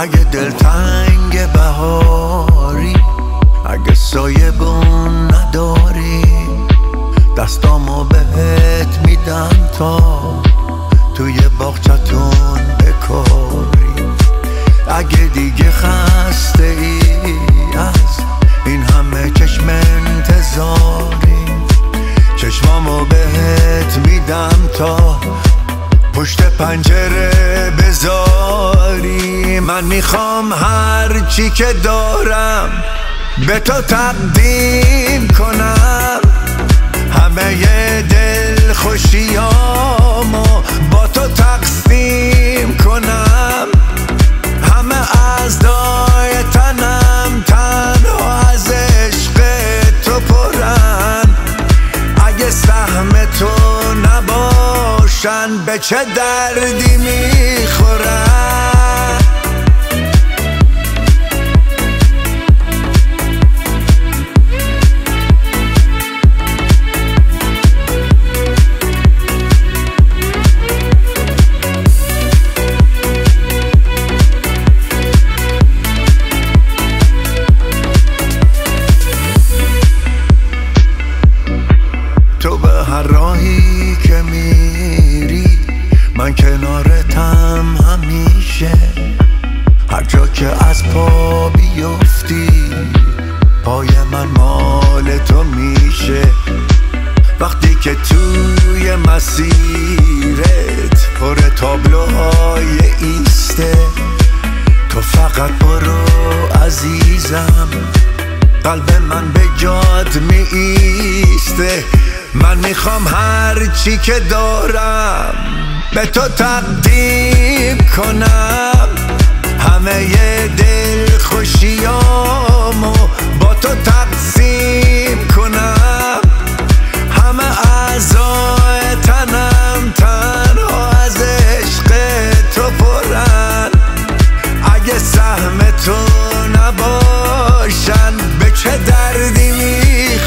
اگه دلتنگ بهاری، اگه سایبون نداری، دستامو بهت میدم تا توی باغچتون بکاری. اگه دیگه خسته ای از این همه چشم انتظاری، چشمامو بهت میدم تا پشت پنجره بذاری. من میخوام هر چی که دارم به تو تقدیم کنم، همه دل خوشیامو با تو تقسیم کنم، همه اعضای تنم تنها از عشق تو پرن. اگه سهم تو نباشن به چه دردی میخورن؟ تو به هر راهی که میری من کنارتم همیشه، هر جا که از پا بیفتی پای من مال تو میشه. وقتی که توی مسیرت پر تابلوهای ایسته، تو فقط برو عزیزم، قلب من به جات می ایسته. من میخوام هر چی که دارم به تو تقدیم کنم، همه دل خوشیامو با تو تقسیم کنم، همه اعضای تنم تنها از عشق تو پرن. اگه سهم تو نباشن به چه دردی میخورن؟